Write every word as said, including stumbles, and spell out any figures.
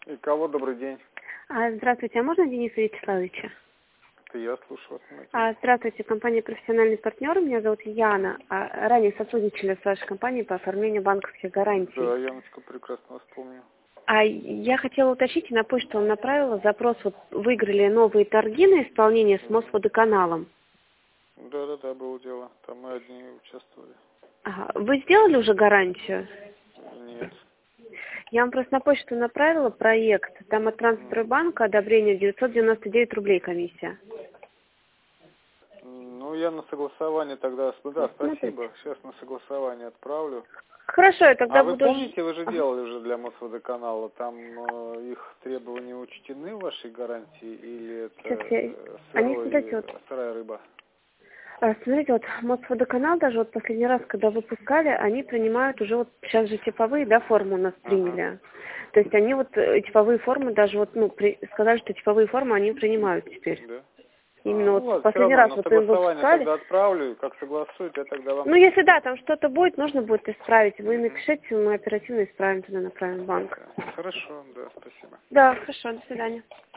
И кого добрый день? А, Здравствуйте, а можно Дениса Вячеславовича? Это я слушаю вас. А, Здравствуйте, компания «Профессиональный партнер». Меня зовут Яна. А, ранее сотрудничали с вашей компанией по оформлению банковских гарантий. Да, Яночка, прекрасно вас помню. А я хотела уточнить, на почту вам направила запрос, вот выиграли новые торги на исполнение с Мосводоканалом. Да-да-да, было дело. Там мы одни участвовали. Ага. Вы сделали уже гарантию? Нет. Я вам просто на почту направила проект. Там от Трансстройбанка одобрение девятьсот девяносто девять рублей комиссия. Ну, я на согласование тогда... Да, Смотрите. спасибо. Сейчас на согласование отправлю. Хорошо, я тогда А вы буду... помните, вы же Ага. делали уже для Мосводоканала, там э, их требования учтены в вашей гарантии или это Сейчас я... э, Они, сырой, смотрите, вот... сырая рыба? А, Смотрите, вот Мосводоканал даже вот последний раз, когда выпускали, они принимают уже вот сейчас же типовые, да, формы у нас Ага. приняли. То есть они вот э, типовые формы даже вот, ну, при, сказали, что типовые формы они принимают теперь. Да. А, Именно ну вот ладно, все последний равно раз на вот им согласование выпускали. тогда отправлю, как согласуют, я тогда вам Ну, если напишу. да, там что-то будет, нужно будет исправить. Вы Мгм. напишите, мы оперативно исправим, туда направим в банк. Да. Хорошо, да, спасибо. Да, хорошо, до свидания.